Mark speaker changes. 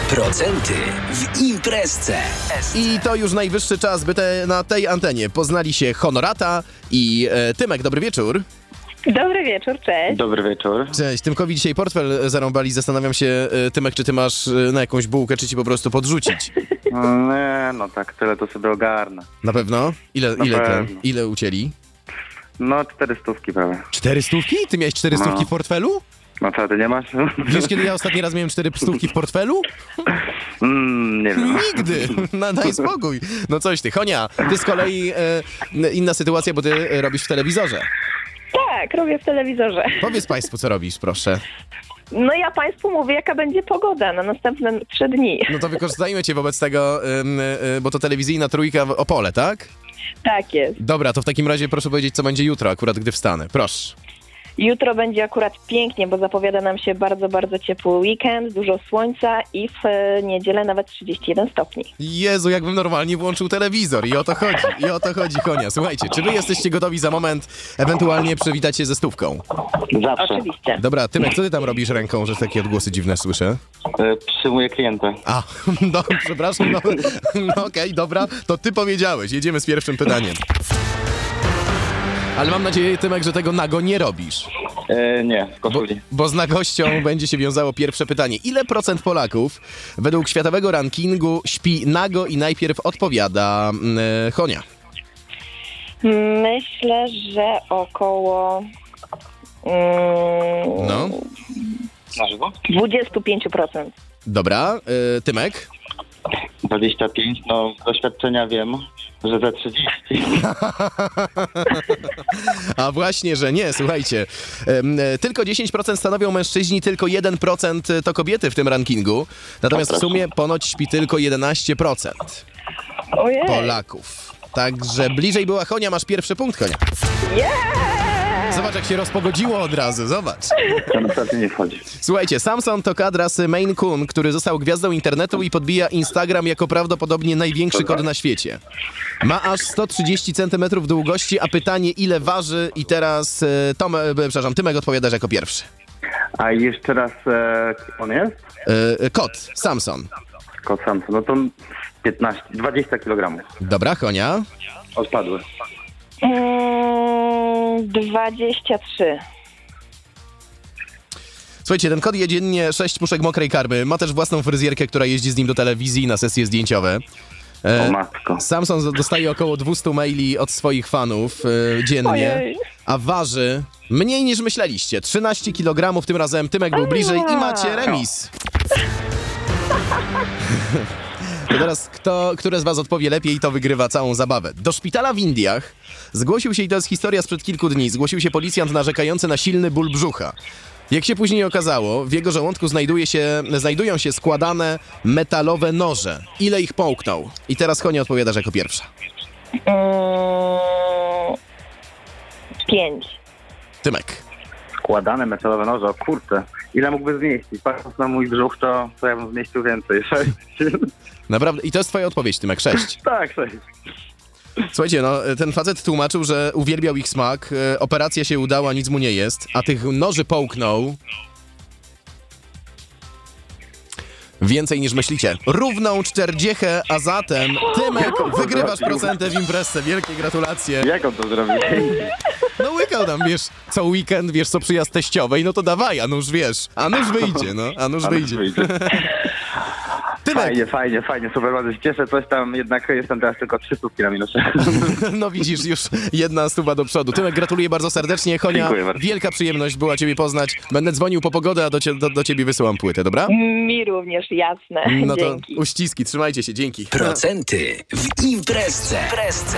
Speaker 1: Procenty w Imprezce.
Speaker 2: I to już najwyższy czas, by na tej antenie poznali się Honorata i Tymek. Dobry wieczór.
Speaker 3: Dobry wieczór, cześć.
Speaker 4: Dobry wieczór.
Speaker 2: Cześć. Tymkowi dzisiaj portfel zarąbali. Zastanawiam się, Tymek, czy ty masz na jakąś bułkę, czy ci po prostu podrzucić?
Speaker 4: Nie, no tak, tyle to sobie ogarnę.
Speaker 2: Na pewno? Ile ucięli?
Speaker 4: No 400 prawie.
Speaker 2: 400? Ty miałeś 400
Speaker 4: No.
Speaker 2: w portfelu?
Speaker 4: No co, ty nie masz?
Speaker 2: Wiesz, kiedy ja ostatni raz miałem 400 w portfelu?
Speaker 4: Nie wiem.
Speaker 2: Nigdy. Daj spokój. No coś ty. Honia, ty z kolei inna sytuacja, bo ty robisz w telewizorze.
Speaker 3: Tak, robię w telewizorze.
Speaker 2: Powiedz państwu, co robisz, proszę.
Speaker 3: No ja państwu mówię, jaka będzie pogoda na następne 3 dni.
Speaker 2: No to wykorzystajmy cię wobec tego, bo to telewizyjna trójka w Opole, tak?
Speaker 3: Tak jest.
Speaker 2: Dobra, to w takim razie proszę powiedzieć, co będzie jutro, akurat gdy wstanę. Proszę.
Speaker 3: Jutro będzie akurat pięknie, bo zapowiada nam się bardzo, bardzo ciepły weekend, dużo słońca i w niedzielę nawet 31 stopni.
Speaker 2: Jezu, jakbym normalnie włączył telewizor. I o to chodzi, Honia. Słuchajcie, czy wy jesteście gotowi za moment ewentualnie przywitać się ze stówką?
Speaker 4: Zawsze.
Speaker 3: Oczywiście.
Speaker 2: Dobra, Tymek, co ty tam robisz ręką, że takie odgłosy dziwne słyszę?
Speaker 4: Przyjmuję klienta.
Speaker 2: A, no, przepraszam, no okej, dobra, to ty powiedziałeś. Jedziemy z pierwszym pytaniem. Ale mam nadzieję, Tymek, że tego nago nie robisz.
Speaker 4: Nie, w koszuli.
Speaker 2: Bo z nagością będzie się wiązało pierwsze pytanie. Ile procent Polaków według światowego rankingu śpi nago i najpierw odpowiada Honia?
Speaker 3: Myślę, że około
Speaker 2: No,
Speaker 4: Na żywo?
Speaker 3: 25%.
Speaker 2: dobra, Tymek?
Speaker 4: 25, no z doświadczenia wiem, że za 30.
Speaker 2: A właśnie, że nie, słuchajcie. Tylko 10% stanowią mężczyźni, tylko 1% to kobiety w tym rankingu. Natomiast w sumie ponoć śpi tylko 11%
Speaker 3: Ojej.
Speaker 2: Polaków. Także bliżej była Honia, masz pierwszy punkt, Honia. Zobacz, jak się rozpogodziło od razu, zobacz.
Speaker 4: To naprawdę nie wchodzi.
Speaker 2: Słuchajcie, Samson to kadra z Maine Coon, który został gwiazdą internetu i podbija Instagram jako prawdopodobnie największy kot na świecie. Ma aż 130 cm długości, a pytanie, ile waży, i teraz Tymek odpowiadasz jako pierwszy.
Speaker 4: A jeszcze raz, on jest?
Speaker 2: Kot, Samson.
Speaker 4: Kot sam, no to 20 kg.
Speaker 2: Dobra, Honia.
Speaker 4: Odpadły.
Speaker 3: 23.
Speaker 2: Słuchajcie, ten kot je dziennie 6 puszek mokrej karmy. Ma też własną fryzjerkę, która jeździ z nim do telewizji na sesje zdjęciowe.
Speaker 4: O matko.
Speaker 2: Samson dostaje około 200 maili od swoich fanów dziennie,
Speaker 3: Ojej.
Speaker 2: a waży mniej niż myśleliście. 13 kg, tym razem Tymek był bliżej i macie remis. To teraz które z was odpowie lepiej, to wygrywa całą zabawę. Do szpitala w Indiach zgłosił się, i to jest historia sprzed kilku dni, zgłosił się policjant narzekający na silny ból brzucha. Jak się później okazało, w jego żołądku znajdują się składane metalowe noże. Ile ich połknął? I teraz Honia odpowiadasz jako pierwsza.
Speaker 3: 5.
Speaker 2: Tymek.
Speaker 4: Składane metalowe noże, o kurczę. Ile mógłby zmieścić? Patrząc na mój brzuch, to ja bym zmieścił więcej. 6.
Speaker 2: Naprawdę, i to jest twoja odpowiedź, Tymek, 6.
Speaker 4: Tak, 6.
Speaker 2: Słuchajcie, no, ten facet tłumaczył, że uwielbiał ich smak, operacja się udała, nic mu nie jest, a tych noży połknął więcej niż myślicie. Równą 40, a zatem Tymek, wygrywasz procentę w Imprezce. Wielkie gratulacje.
Speaker 4: Jak on to zrobił?
Speaker 2: No łykał tam, wiesz, co weekend, wiesz, co przyjazd teściowej, no to dawaj, a nuż wiesz, a nuż wyjdzie, no, a nuż wyjdzie. Tymek,
Speaker 4: Fajnie, super, bardzo się cieszę, coś tam, jednak jestem teraz tylko 300 na minusie.
Speaker 2: no widzisz, już jedna stuwa do przodu. Tymek, gratuluję bardzo serdecznie. Honia,
Speaker 4: Dziękuję bardzo.
Speaker 2: wielka przyjemność była ciebie poznać. Będę dzwonił po pogodę, a do ciebie wysyłam płytę, dobra?
Speaker 3: Mi również, jasne.
Speaker 2: No to
Speaker 3: Dzięki.
Speaker 2: uściski, trzymajcie się, dzięki.
Speaker 1: Procenty w Imprezce.